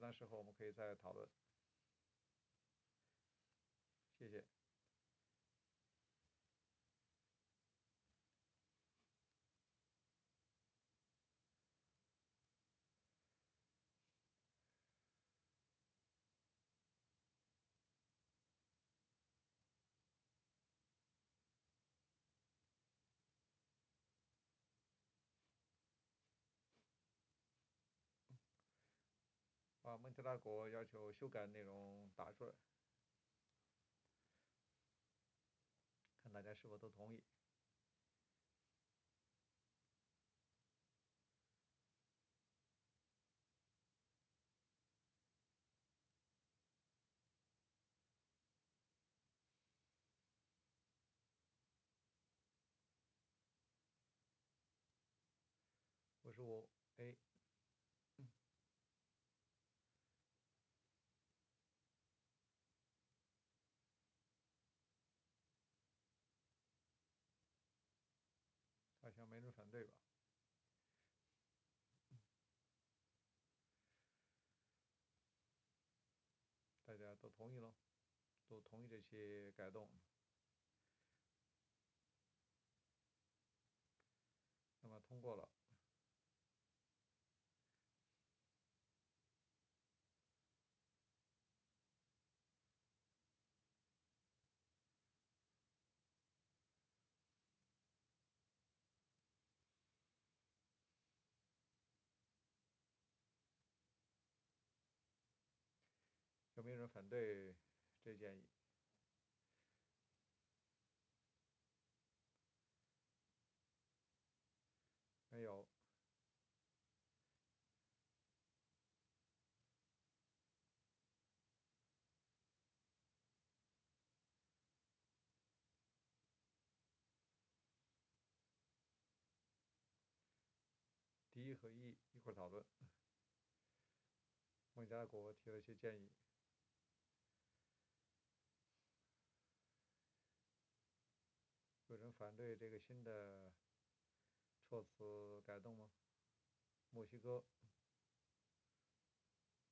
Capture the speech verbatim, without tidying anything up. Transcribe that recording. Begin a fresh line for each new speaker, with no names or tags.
三时候我们可以再讨论。谢谢。把蒙特拉国要求修改内容打出来，看大家是否都同意。五十五 A。好像没人反对吧？大家都同意了，都同意这些改动，那么通过了。有没有人反对这建议？没有。D 和 E 一块讨论。孟加拉国提了一些建议。有人反对这个新的措辞改动吗？墨西哥